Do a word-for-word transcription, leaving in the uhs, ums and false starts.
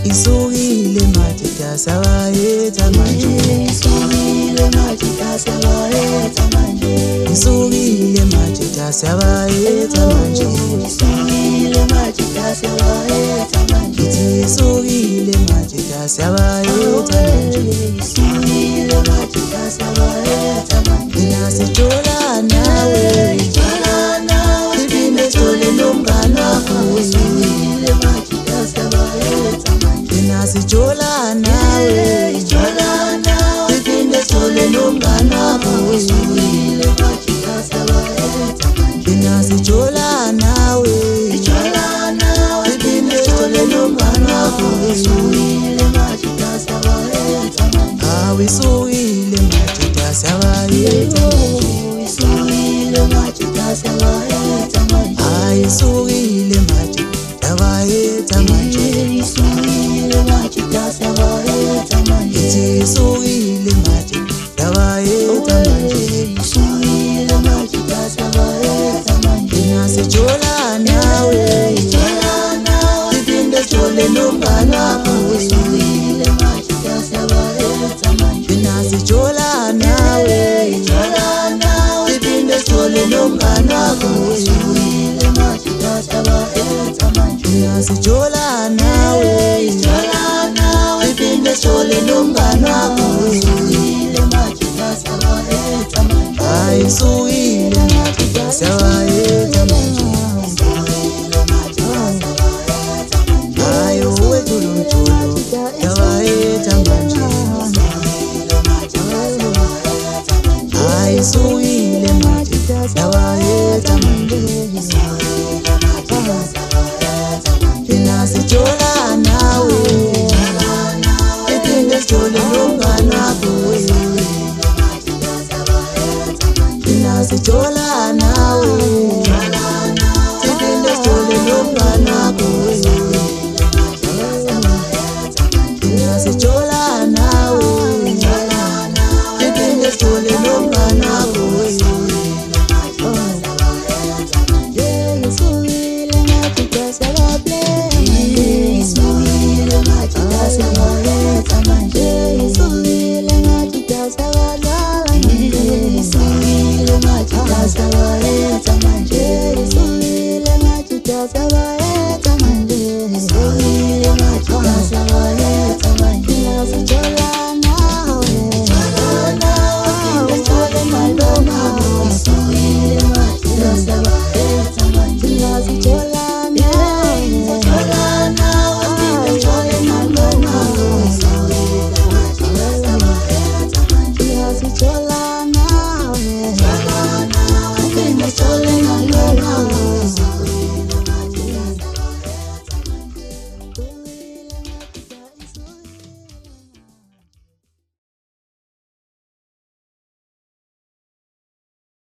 Isukile manje tasabayetha manje. Isukile manje tasabayetha manje. Isukile manje tasabayetha manje. Isukile manje tasabayetha manje. Isukile manje tasabayetha manje. Isukile manje tasabayetha manje. Nasithola nawe, Ithola nawe, iphinde ithole nomngane wakho. Isukile manje tasabayetha manje. Nasithola nawe, Ithola nawe, iphinde ithole nomngane wakho. Isukile manje tasabayetha manje. Nasithola nawe, Ithola nawe, iphinde ithole nomngane wakho. Isukile manje tasabayetha manje. Awu isukile manje tasabayetha manje. Isukile manje tasabayetha manje. Ayi isukile manje tabayetha manje. Isukile manje tasabayetha manje. Ithi isukile manje tabayetha manje. Isukile manje tasabayetha manje. Nasithola nawe, Ithola nawe, iphinde ithole nomngane wakho. Isukile manje tasabayetha manje. Nasithola nawe, Ithola nawe, iphinde ithole nomngane wakho. Isukile manje tasabayetha manje. Nasithola